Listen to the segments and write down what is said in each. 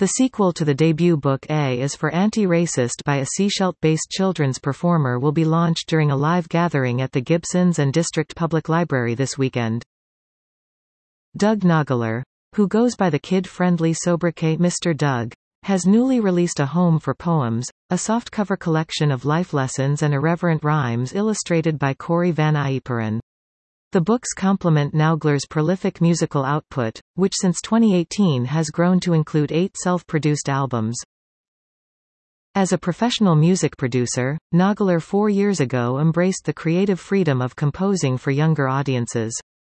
The sequel to the debut book A is for Anti-Racist by a Sechelt-based children's performer will be launched during a live gathering at the Gibsons and District Public Library this weekend. Doug Noggler, who goes by the kid-friendly sobriquet Mr. Doug, has newly released A Home for Poems, a softcover collection of life lessons and irreverent rhymes illustrated by Corey Van Eiperen. The books complement Noggler's prolific musical output, which since 2018 has grown to include 8 self-produced albums. As a professional music producer, Noggler 4 years ago embraced the creative freedom of composing for younger audiences.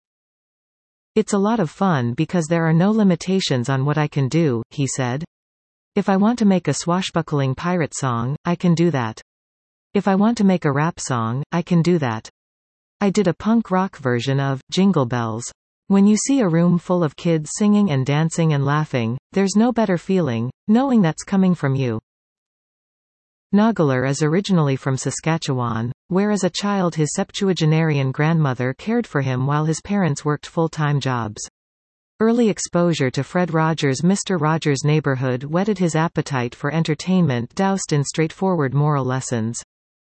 "It's a lot of fun because there are no limitations on what I can do," he said. "If I want to make a swashbuckling pirate song, I can do that. If I want to make a rap song, I can do that. I did a punk rock version of Jingle Bells. When you see a room full of kids singing and dancing and laughing, there's no better feeling, knowing that's coming from you." Noggler is originally from Saskatchewan, where as a child his septuagenarian grandmother cared for him while his parents worked full-time jobs. Early exposure to Fred Rogers' Mr. Rogers' Neighborhood whetted his appetite for entertainment doused in straightforward moral lessons.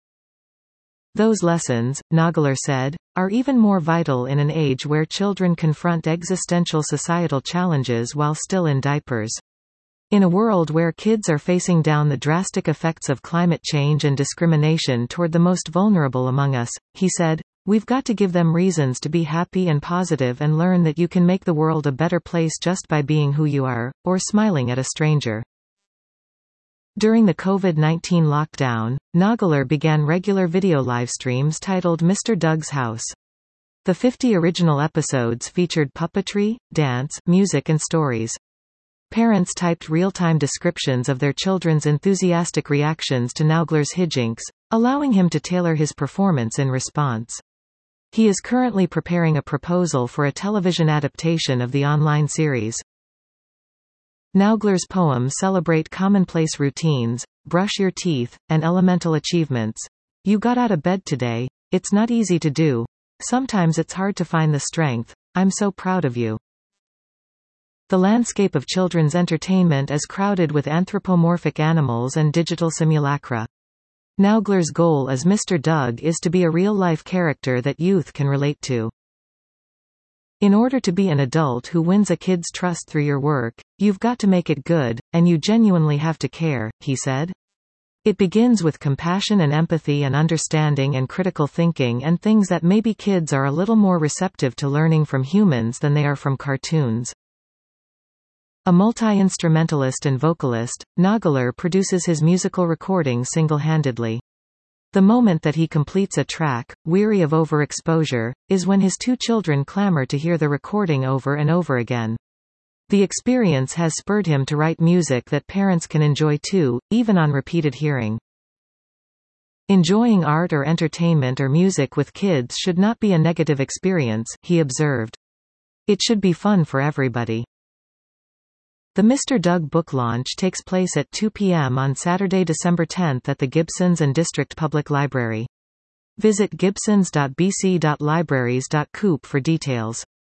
"Those lessons," Noggler said, "are even more vital in an age where children confront existential societal challenges while still in diapers. In a world where kids are facing down the drastic effects of climate change and discrimination toward the most vulnerable among us," he said, "we've got to give them reasons to be happy and positive and learn that you can make the world a better place just by being who you are, or smiling at a stranger." During the COVID-19 lockdown, Noggler began regular video livestreams titled Mr. Doug's House. The 50 original episodes featured puppetry, dance, music and stories. Parents typed real-time descriptions of their children's enthusiastic reactions to Noggler's hijinks, allowing him to tailor his performance in response. He is currently preparing a proposal for a television adaptation of the online series. Noggler's poems celebrate commonplace routines, brush your teeth, and elemental achievements. "You got out of bed today. It's not easy to do. Sometimes it's hard to find the strength. I'm so proud of you." The landscape of children's entertainment is crowded with anthropomorphic animals and digital simulacra. Noggler's goal as Mr. Doug is to be a real-life character that youth can relate to. "In order to be an adult who wins a kid's trust through your work, you've got to make it good, and you genuinely have to care," he said. "It begins with compassion and empathy and understanding and critical thinking and things that maybe kids are a little more receptive to learning from humans than they are from cartoons." A multi-instrumentalist and vocalist, Noggler produces his musical recordings single-handedly. The moment that he completes a track, weary of overexposure, is when his 2 children clamor to hear the recording over and over again. The experience has spurred him to write music that parents can enjoy too, even on repeated hearing. "Enjoying art or entertainment or music with kids should not be a negative experience," he observed. "It should be fun for everybody." The Mr. Doug book launch takes place at 2 p.m. on Saturday, December 10 at the Gibsons and District Public Library. Visit gibsons.bc.libraries.coop for details.